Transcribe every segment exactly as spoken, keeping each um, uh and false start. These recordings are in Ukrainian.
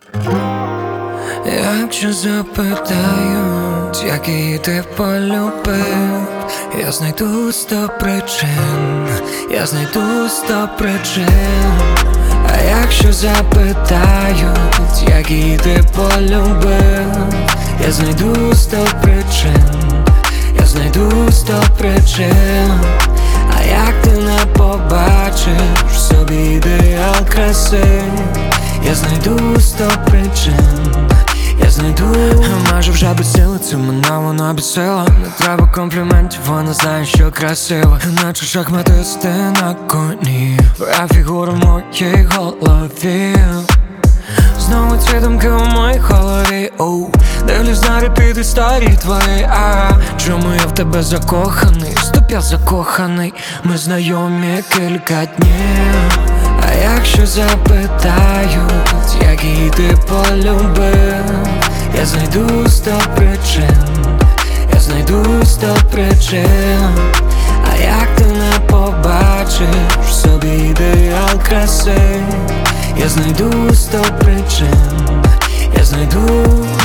Якщо запитають, який ти полюбив, я знайду сто причин, я знайду сто причин. А якщо запитають, який ти полюбив, я знайду сто причин, я знайду сто причин. А як ти не побачиш в собі ідеал краси, я знайду сто причин, я знайду. Майже вже без сили, це мене вона бісила. Не треба компліментів, вона знає, що красива. Наче шахматисти на коні, твоя фігура в моїй голові. Знову ці думки у моїй голові, оу. Дивлюсь на репіт історії твої, а чому я в тебе закоханий? Стоп, я закоханий, ми знайомі кілька днів. А якщо запитають, який ти полюбив, я знайду сто причин, я знайду сто причин. А як ти не побачиш в собі ідеал краси, я знайду сто причин, я знайду.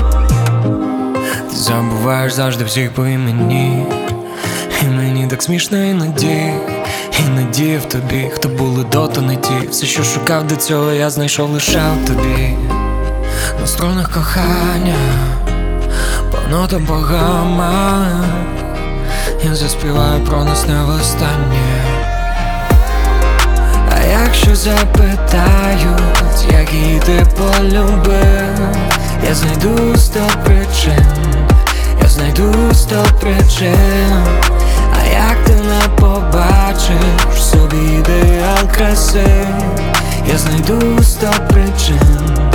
Ти забуваєш завжди всіх по імені, і мені так смішно іноді. Іноді в тобі, хто були до, то не ті. Все, що шукав до цього, я знайшов лише в тобі. На струнах кохання, по нотам богама, я заспіваю про нас не востаннє. А якщо запитають, який ти полюбив, я знайду сто причин, я знайду сто причин. А як ти не побачиш в собі ідеал краси, я знайду сто причин,